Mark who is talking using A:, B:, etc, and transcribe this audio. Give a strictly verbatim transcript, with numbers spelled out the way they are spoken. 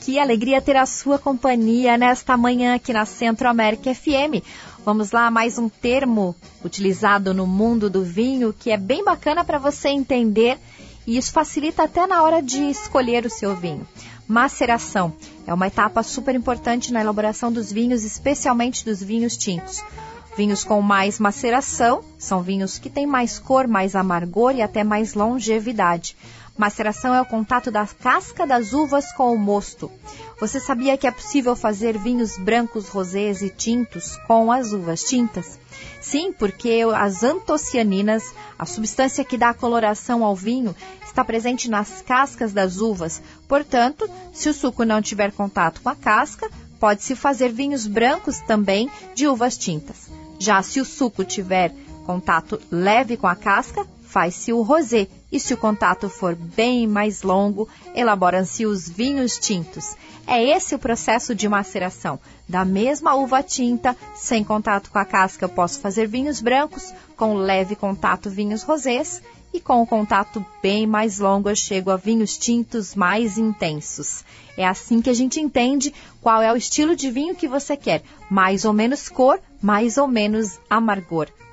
A: Que alegria ter a sua companhia nesta manhã aqui na Centro América F M. Vamos lá, mais um termo utilizado no mundo do vinho que é bem bacana para você entender e isso facilita até na hora de escolher o seu vinho. Maceração é uma etapa super importante na elaboração dos vinhos, especialmente dos vinhos tintos. Vinhos com mais maceração são vinhos que têm mais cor, mais amargor e até mais longevidade. Maceração é o contato da casca das uvas com o mosto. Você sabia que é possível fazer vinhos brancos, rosés e tintos com as uvas tintas? Sim, porque as antocianinas, a substância que dá a coloração ao vinho, está presente nas cascas das uvas. Portanto, se o suco não tiver contato com a casca, pode-se fazer vinhos brancos também de uvas tintas. Já se o suco tiver contato leve com a casca, faz-se o rosé. E se o contato for bem mais longo, elaboram-se os vinhos tintos. É esse o processo de maceração. Da mesma uva tinta, sem contato com a casca, eu posso fazer vinhos brancos, com leve contato, vinhos rosés, e com o contato bem mais longo, eu chego a vinhos tintos mais intensos. É assim que a gente entende qual é o estilo de vinho que você quer. Mais ou menos cor, mais ou menos amargor.